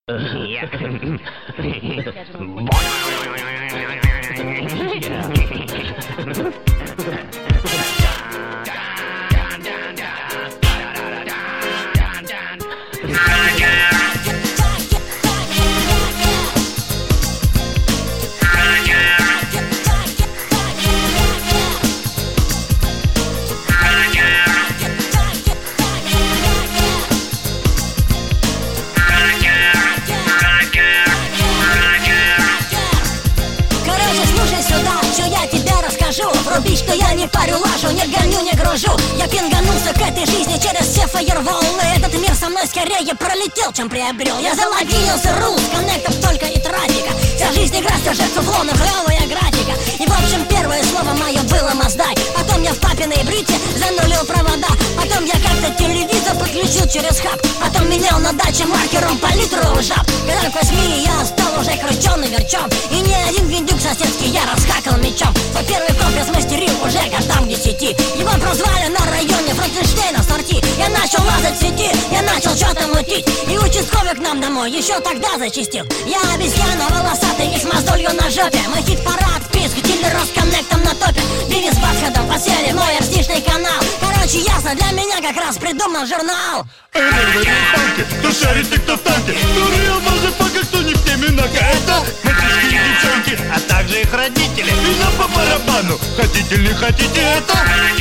Вруби, что я не парю лажу, не гоню, не гружу. Я пинганулся к этой жизни через все фаерволы. Этот мир со мной скорее пролетел, чем приобрел. Я залогинился, рус, коннектов только и трафика. Вся жизнь игра стержется в лоно, клевая графика. И в общем первое слово мое было Маздай. Потом я в папиной брите занулил провода. Потом я как-то телевизор подключил через хаб. Потом менял на даче маркером палитру жаб. Когда к 8 я стал уже крученый верчом. И ни один виндюк соседский я расхакал мечом. Свой первый комплекс мастерил уже годам к 10. Его прозвали на районе Франкенштейна сорти. Я начал лазать в сети, я начал что-то мутить. И участковый к нам домой еще тогда зачистил. Я обезьяна волосатый и с мозолью на жопе. Мой хит-парад, писк, дилер с коннектом на топе. Бивис с Басходом посели мой РС-шный канал. Короче, ясно, для меня как раз придуман журнал. Кто шарит и кто в танке, кто real motherfucker, кто не в теме нака. Это мальчишки и девчонки, а также их родители. И нам по барабану, хотите не хотите это.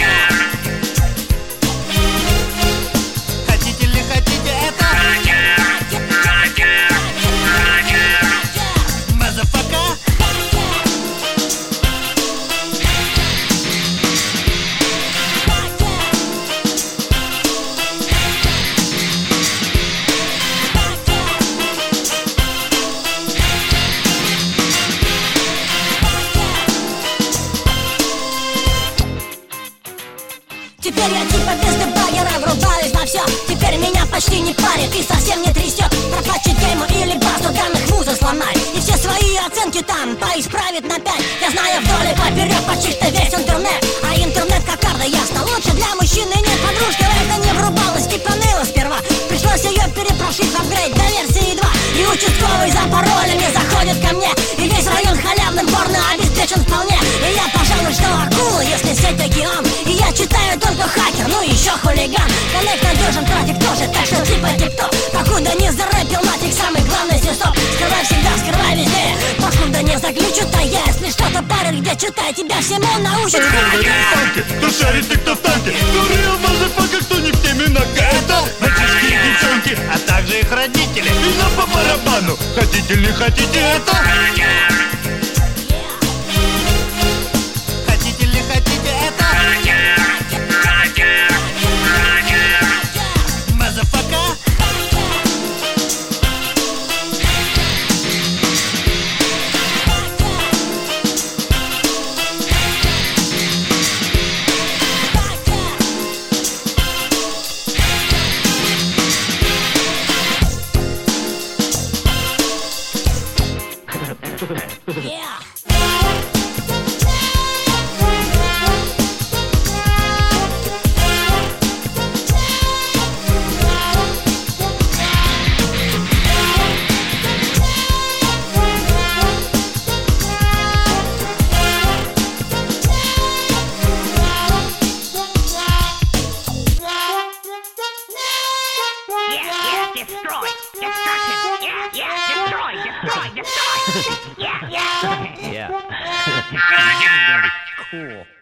Хотите ли хотите это. Motherfucker. Теперь я типа без дебаггера врубаюсь на все. Теперь меня почти не парит и совсем не трясет. Пропачить гейму или базу данных вуза сломать. И все свои оценки там поисправить на 5. Я знаю вдоль и поперек почти что весь интернет. А интернет как карта, ясно, лучше для мужчины нет. Подружка это не врубалась, типа ныла сперва. Пришлось ее перепрошить в апгрейд до версии 2. И участковый за паролями заходит ко мне. И весь район халявным порно обеспечен вполне. И я, пожалуй, что акула, если сеть океан. И я читаю только хакер, ну еще хулиган. Коннект надежен, трафик тоже, так что типа тип-топ. Покуда не зарэпил нафиг самый главный систоп. Скрывай всегда, скрывай везде. Покуда не заглючу, то я, если что-то парит, где читай, тебя всему научат. Кто шарит и кто в танке, кто real motherfucker, кто не в теме нака. Это мальчишки и девчонки, а также их родители. И нам по барабану, хотите не хотите это. Хотите ли хотите это. Motherfucker. Yeah. Destroy! Destruction! Destroy! Yeah. Yeah. This is gonna be cool.